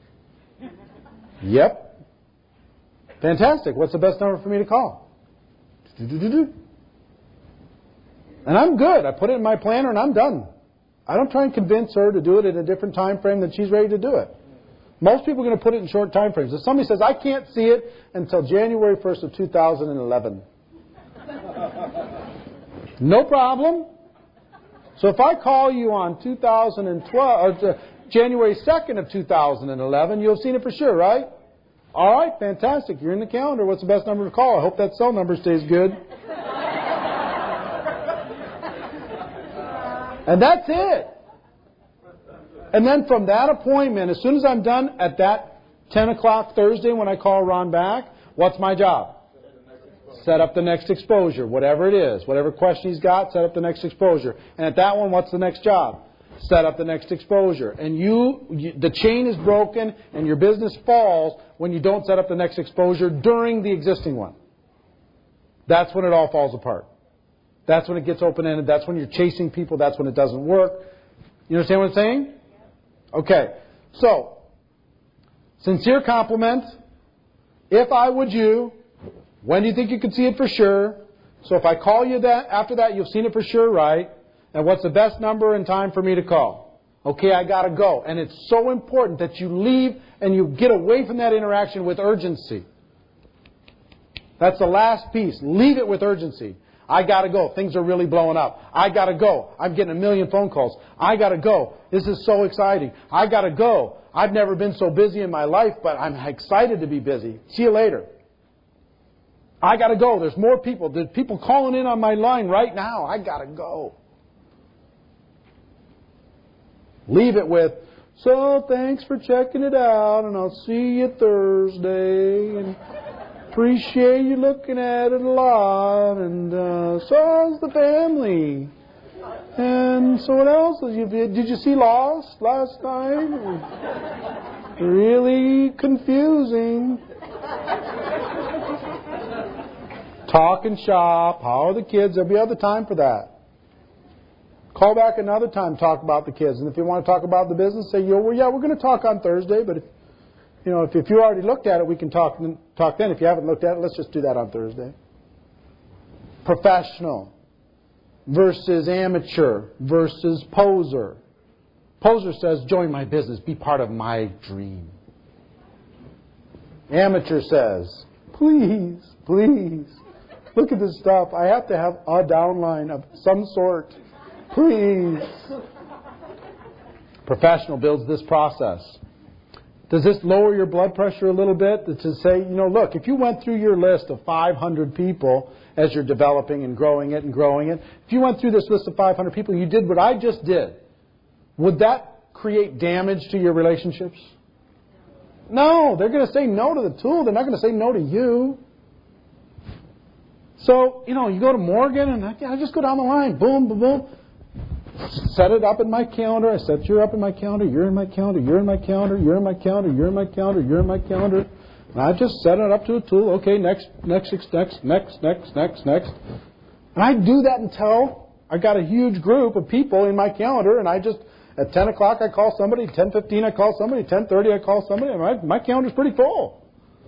Yep. Fantastic. What's the best number for me to call? And I'm good. I put it in my planner and I'm done. I don't try and convince her to do it in a different time frame than she's ready to do it. Most people are going to put it in short time frames. If somebody says, I can't see it until January first of two thousand eleven. No problem. So if I call you on two thousand twelve, or January second of two thousand eleven, you'll have seen it for sure, right? All right, fantastic. You're in the calendar. What's the best number to call? I hope that cell number stays good. And that's it. And then from that appointment, as soon as I'm done at that ten o'clock Thursday when I call Ron back, what's my job? Set up the next exposure, whatever it is. Whatever question he's got, set up the next exposure. And at that one, what's the next job? Set up the next exposure. And you, you the chain is broken and your business falls when you don't set up the next exposure during the existing one. That's when it all falls apart. That's when it gets open-ended. That's when you're chasing people. That's when it doesn't work. You understand what I'm saying? Okay. So, sincere compliment. If I would you, when do you think you could see it for sure? So if I call you that after that, you've seen it for sure, right? And what's the best number and time for me to call? Okay, I got to go. And it's so important that you leave and you get away from that interaction with urgency. That's the last piece. Leave it with urgency. I got to go. Things are really blowing up. I got to go. I'm getting a million phone calls. I got to go. This is so exciting. I got to go. I've never been so busy in my life, but I'm excited to be busy. See you later. I got to go. There's more people. There's people calling in on my line right now. I got to go. Leave it with, So thanks for checking it out, and I'll see you Thursday. And appreciate you looking at it a lot. And uh, so how's the family? And so what else? Did you, did you see Lost last night? Really confusing. Talk and shop. How are the kids? There'll be other time for that. Call back another time, talk about the kids. And if you want to talk about the business, say, yo, well, yeah, we're going to talk on Thursday, but if you know, if, if you already looked at it, we can talk talk then. If you haven't looked at it, let's just do that on Thursday. Professional versus amateur versus poser. Poser says, join my business, be part of my dream. Amateur says, please, please, look at this stuff. I have to have a downline of some sort. Please. Professional builds this process. Does this lower your blood pressure a little bit? To say, you know, look, if you went through your list of five hundred people as you're developing and growing it and growing it, if you went through this list of five hundred people, you did what I just did, would that create damage to your relationships? No, they're going to say no to the tool. They're not going to say no to you. So, you know, you go to Morgan and I, I just go down the line. Boom, boom, boom. Set it up in my calendar. I set you up in my calendar. You're in my calendar. You're in my calendar. You're in my calendar. You're in my calendar. You're in my calendar. And I just set it up to a tool. Okay, next, next, next, next, next, next, next, next. And I do that until I got a huge group of people in my calendar. And I just, at ten o'clock, I call somebody. ten fifteen, I call somebody. ten thirty, I call somebody. And my, my calendar's pretty full.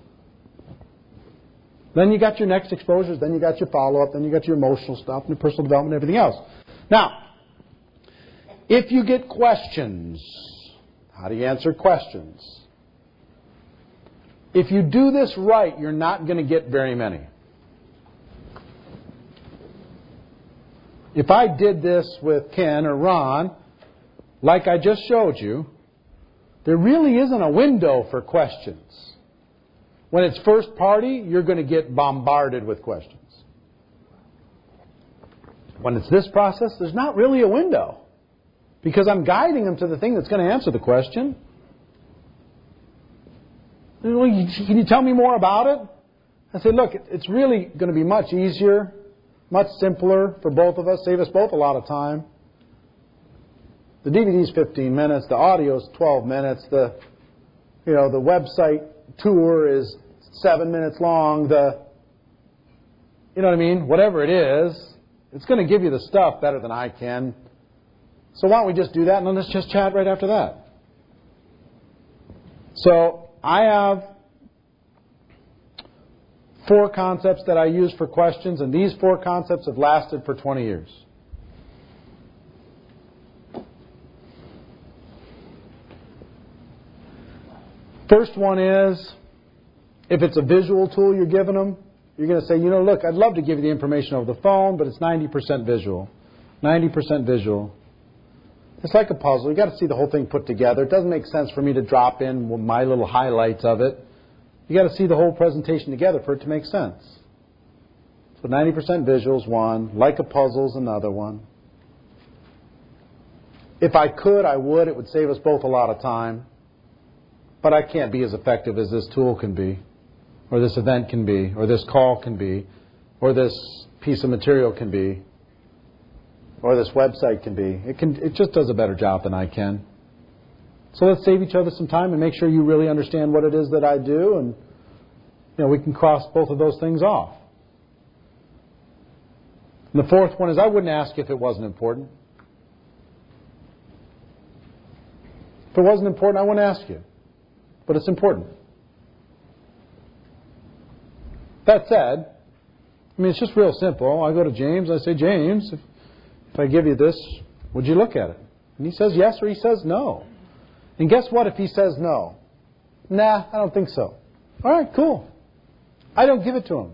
Then you got your next exposures. Then you got your follow-up. Then you got your emotional stuff and your personal development and everything else. Now, if you get questions, how do you answer questions? If you do this right, you're not going to get very many. If I did this with Ken or Ron, like I just showed you, there really isn't a window for questions. When it's first party, you're going to get bombarded with questions. When it's this process, there's not really a window. Because I'm guiding them to the thing that's going to answer the question. Can you tell me more about it? I say, look, it's really going to be much easier, much simpler for both of us, save us both a lot of time. The D V D is fifteen minutes, the audio is twelve minutes, the you know the website tour is seven minutes long. The you know what I mean? Whatever it is, it's going to give you the stuff better than I can. So why don't we just do that and then let's just chat right after that. So I have four concepts that I use for questions, and these four concepts have lasted for twenty years. First one is, if it's a visual tool you're giving them, you're going to say, you know, look, I'd love to give you the information over the phone, but it's ninety percent visual. ninety percent visual. It's like a puzzle. You've got to see the whole thing put together. It doesn't make sense for me to drop in my little highlights of it. You've got to see the whole presentation together for it to make sense. So ninety percent visual is one. Like a puzzle is another one. If I could, I would. It would save us both a lot of time. But I can't be as effective as this tool can be, or this event can be, or this call can be, or this piece of material can be, or this website can be. It can. It just does a better job than I can. So let's save each other some time and make sure you really understand what it is that I do, and you know we can cross both of those things off. And the fourth one is I wouldn't ask if it wasn't important. If it wasn't important, I wouldn't ask you. But it's important. That said, I mean, it's just real simple. I go to James, I say, James, if, if I give you this, would you look at it? And he says yes or he says no. And guess what if he says no? Nah, I don't think so. All right, cool. I don't give it to him.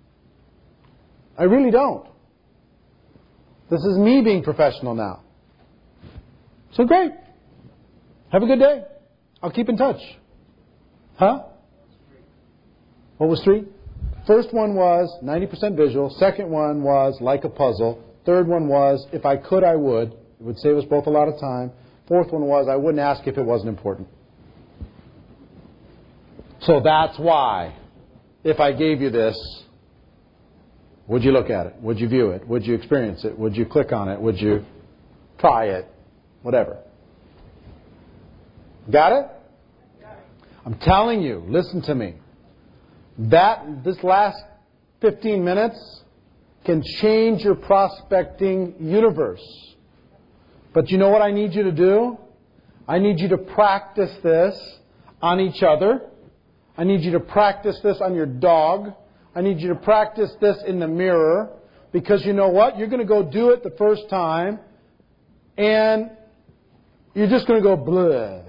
I really don't. This is me being professional now. So great. Have a good day. I'll keep in touch. Huh? What was three? First one was ninety percent visual. Second one was like a puzzle. Third one was if I could, I would. It would save us both a lot of time. Fourth one was, I wouldn't ask if it wasn't important. So that's why, if I gave you this, would you look at it? Would you view it? Would you experience it? Would you click on it? Would you try it? Whatever. Got it? I'm telling you, listen to me. That, this last fifteen minutes can change your prospecting universe. But you know what I need you to do? I need you to practice this on each other. I need you to practice this on your dog. I need you to practice this in the mirror. Because you know what? You're going to go do it the first time. And you're just going to go blah.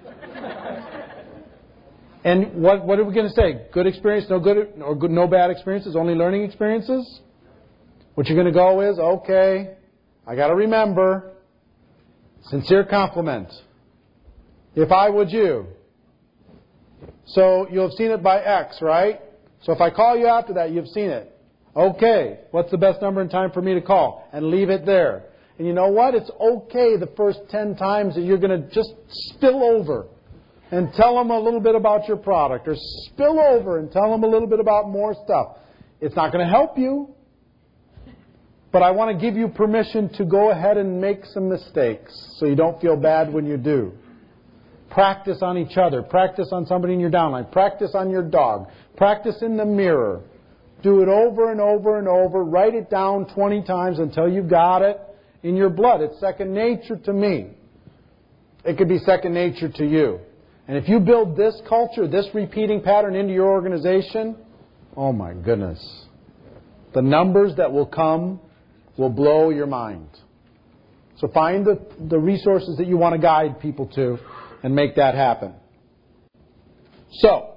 And what, what are we going to say? Good experience, no good, or good, no bad experiences, only learning experiences? What you're going to go is, okay, I got to remember, sincere compliment. If I would you. So you'll have seen it by X, right? So if I call you after that, you've seen it. Okay, what's the best number and time for me to call? And leave it there. And you know what? It's okay the first ten times that you're going to just spill over and tell them a little bit about your product, or spill over and tell them a little bit about more stuff. It's not going to help you, but I want to give you permission to go ahead and make some mistakes so you don't feel bad when you do. Practice on each other. Practice on somebody in your downline. Practice on your dog. Practice in the mirror. Do it over and over and over. Write it down twenty times until you've got it in your blood. It's second nature to me. It could be second nature to you. And if you build this culture, this repeating pattern into your organization, oh my goodness. The numbers that will come will blow your mind. So find the, the resources that you want to guide people to and make that happen. So,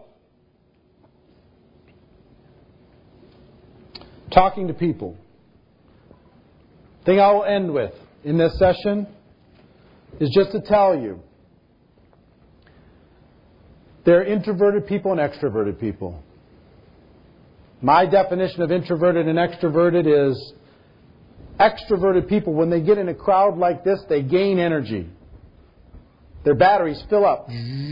talking to people. The thing I will end with in this session is just to tell you, there are introverted people and extroverted people. My definition of introverted and extroverted is extroverted people, when they get in a crowd like this, they gain energy. Their batteries fill up.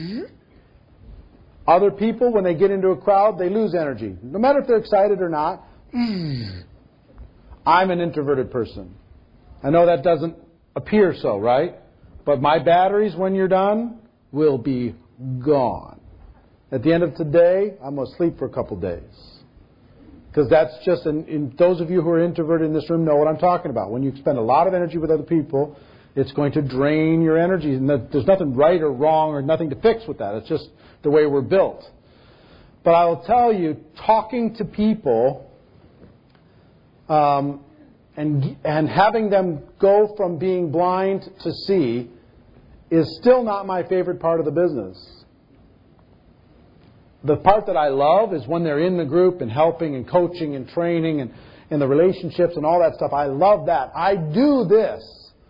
Other people, when they get into a crowd, they lose energy. No matter if they're excited or not. I'm an introverted person. I know that doesn't appear so, right? But my batteries, when you're done, will be gone. At the end of today, I'm going to sleep for a couple days. Because that's just, in, in those of you who are introverted in this room know what I'm talking about. When you spend a lot of energy with other people, it's going to drain your energy. And there's nothing right or wrong or nothing to fix with that. It's just the way we're built. But I will tell you, talking to people um, and, and having them go from being blind to see is still not my favorite part of the business. The part that I love is when they're in the group and helping and coaching and training and, and the relationships and all that stuff. I love that. I do this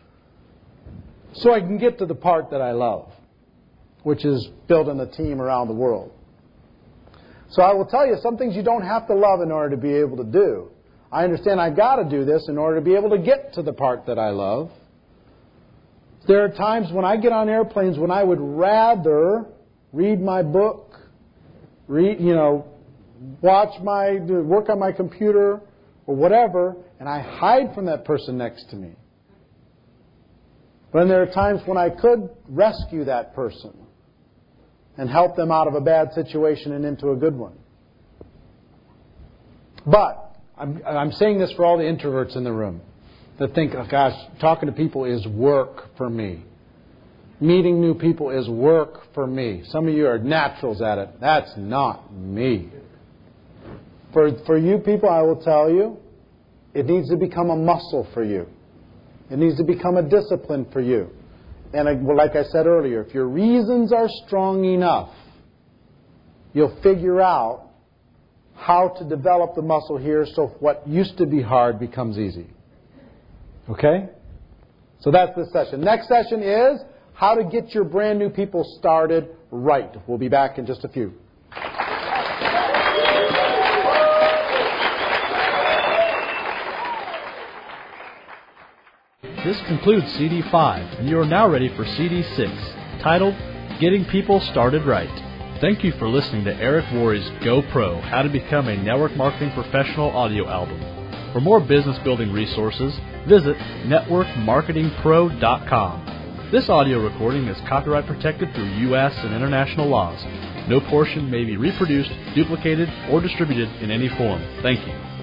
so I can get to the part that I love, which is building a team around the world. So I will tell you, some things you don't have to love in order to be able to do. I understand I've got to do this in order to be able to get to the part that I love. There are times when I get on airplanes when I would rather read my book, read, you know, watch my, work on my computer or whatever, and I hide from that person next to me. But there are times when I could rescue that person and help them out of a bad situation and into a good one. But I'm, I'm saying this for all the introverts in the room that think, oh gosh, talking to people is work for me. Meeting new people is work for me. Some of you are naturals at it. That's not me. For, for you people, I will tell you, it needs to become a muscle for you. It needs to become a discipline for you. And I, well, like I said earlier, if your reasons are strong enough, you'll figure out how to develop the muscle here so what used to be hard becomes easy. Okay? So that's this session. Next session is how to get your brand new people started right. We'll be back in just a few. this concludes C D five, and you are now ready for C D six, titled Getting People Started Right. Thank you for listening to Eric Worre's Go Pro, How to Become a Network Marketing Professional audio album. For more business building resources, visit network marketing pro dot com. This audio recording is copyright protected through U S and international laws. No portion may be reproduced, duplicated, or distributed in any form. Thank you.